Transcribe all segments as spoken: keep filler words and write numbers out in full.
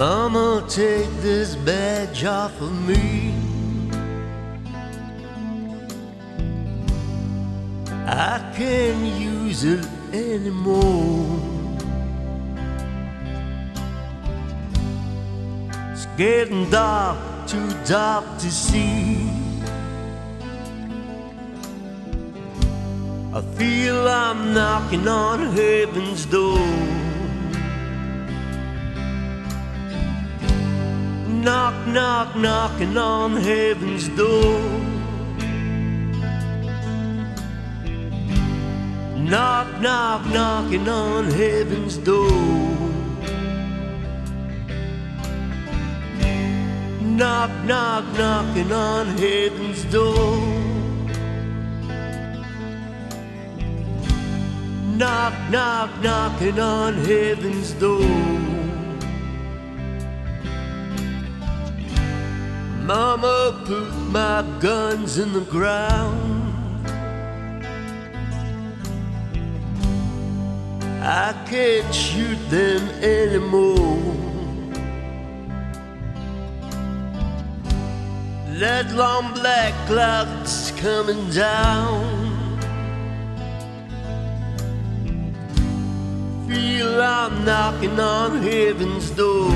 Mama, take this badge off of me. I can't use it anymore. It's getting dark, too dark to see. I feel I'm knocking on heaven's door. Knock, knock, knocking on heaven's door. Knock, knock, knocking on heaven's door. Knock, knock, knocking on heaven's door. Knock, knock, knocking on heaven's door. Mama, put my guns in the ground. I can't shoot them anymore. That long black cloud's coming down. Feel I'm knocking on heaven's door.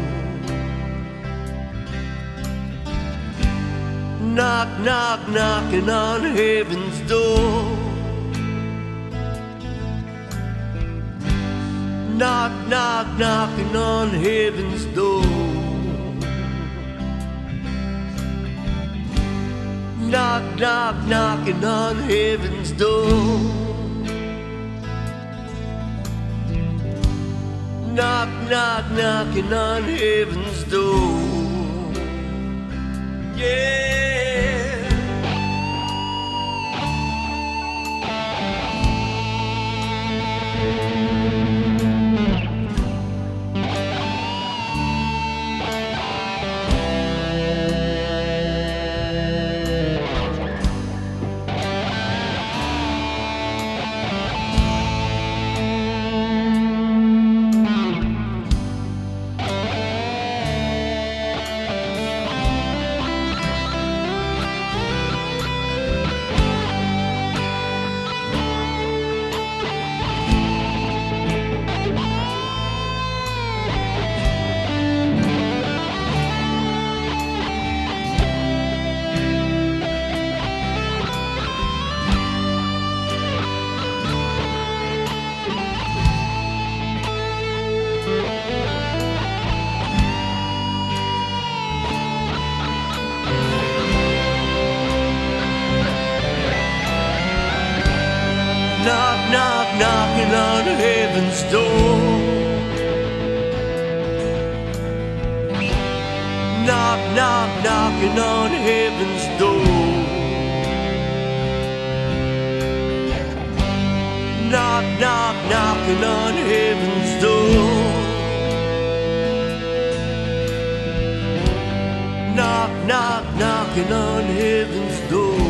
Knock, knock, knocking on heaven's door. Knock, knock, knocking on heaven's door. Knock, knock, knocking on heaven's door. Knock, knock, knocking on heaven's door. Yeah. Knock, knock, knocking on heaven's door. Knock, knock, knocking on heaven's door. Knock, knock, knocking on heaven's door. Knock, knock, knocking on heaven's door.